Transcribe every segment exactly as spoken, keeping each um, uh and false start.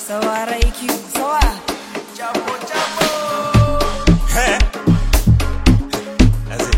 Sawa Reiki, sawa. Chapo, chapo. Hey. That's it.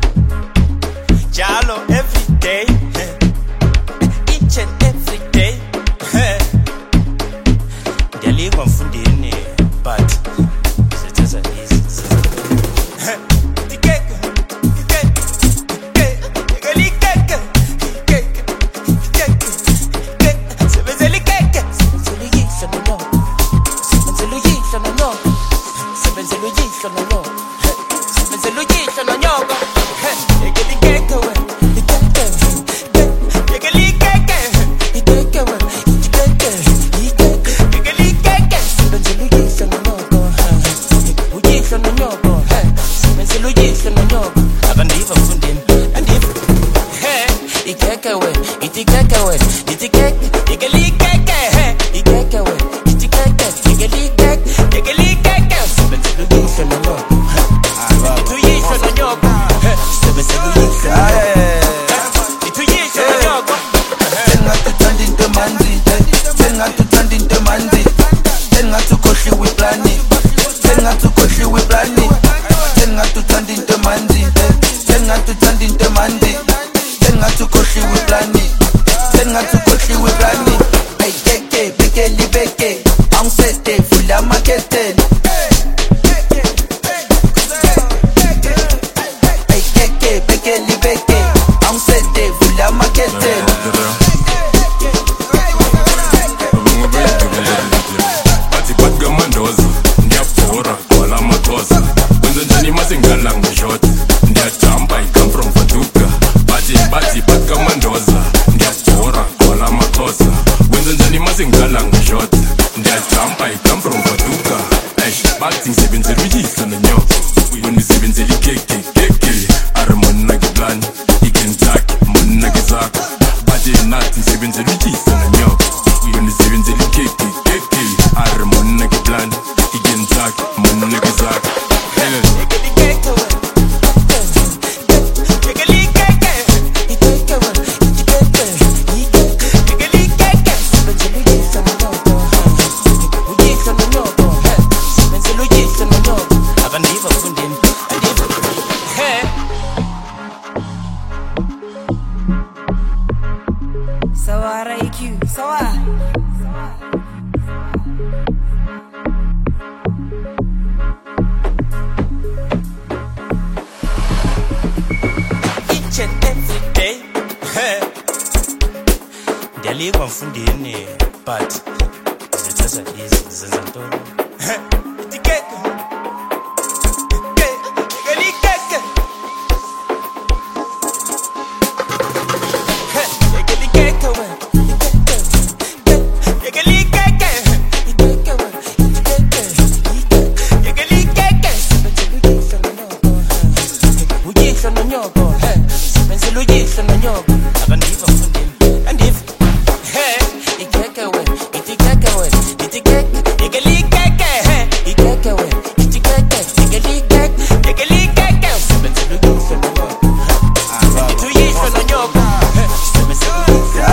Jalo every day. Hey. Each and every day. Hey. Ndiyaliwa mfundini, but sithatha easy. Hey. Tikeke, tikeke, tikeke, likeke, tikeke, tikeke, tikeke. Sebenzela ikeke, sebenzela uyihlo nonyoko, sebenzela uyihlo nonyoko, sebenzela uyihlo nonyoko, sebenzela uyihlo nonyoko. Yeke likeke we, likeke, yeke likeke, likeke we, likeke, likeke, yeke likeke. Sebenzela uyihlo nonyoko, uyihlo nonyoko, sebenzela uyihlo nonyoko. Akandiva mfundini, andiva. Ikeke we, itikeke we, itikeke, yeke likeke, ikeke we, itikeke, yeke likeke, yeke likeke. Sebenzela uyihlo nonyoko, uyihlo nonyoko, sebenzela uyihlo nonyoko, uyihlo nonyoko. Sengathanda into manzi, sengathanda into manzi, sengathukhohliwe iplani, sengathukhohliwe iplani, sengathanda into manzi, sengathanda into manzi, sengathukhohliwe iplani, sengathukhohliwe iplani. Hey keke, beke libeke, angisete vula maketele. Hey keke, beke libeke, angisete vula maketele. Bathi bathi kamandoza ndiyabhora kwala makhosa wenza njani masengala ngishot ndiyajumpa I come from Faduka. Bathi bathi bathi kamandoza ndiyabhora kwala makhosa wenza njani masengala ngishot ndiyajumpa I come from Faduka. Eish bathi ngisebenzela uyihlo nonyoko wena usebenzela ikeke keke are monna ke plan ikentsaki monna ke zakho. Bathi nathi ngisebenzela uyihlo nonyoko wena usebenzela ikeke keke are monna ke plan ikentsaki monna ke zakho. Yeke likeke we, yeke likeke, ikeke we, itikeke, yeke likeke. Sebenzela uyihlo nonyoko, uyihlo nonyoko, sebenzela uyihlo nonyoko. Akandiva mfundini, andiva. Sawa Reiki, sawa. Each and every day. Ndiyaliwa mfundini, but sithatha easy, zenza ntoni. Tikeke, yeke likeke, yeke likeke we, yeke likeke, yeke we, itikeke, yeke likeke. Uyihlo nonyoko, sebenzela uyihlo nonyoko. Akandiva mfundini, andiva. Ikeke we, itikeke we, itikeke, yeke likeke, ikeke we, itikeke, yeke likeke, yeke likeke. Sebenzela uyihlo nonyoko, uyihlo nonyoko, sebenzela uyihlo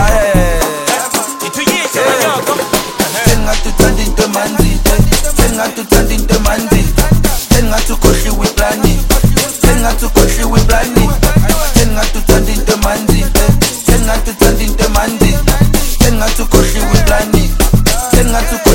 nonyoko. Sengathanda into manzi, sengathanda into manzi, sengathukhohliwe iplani, sengathukhohliwe iplani, sengathanda into manzi, sengathanda into manzi, sengathukhohliwe iplani, sengathukhohliwe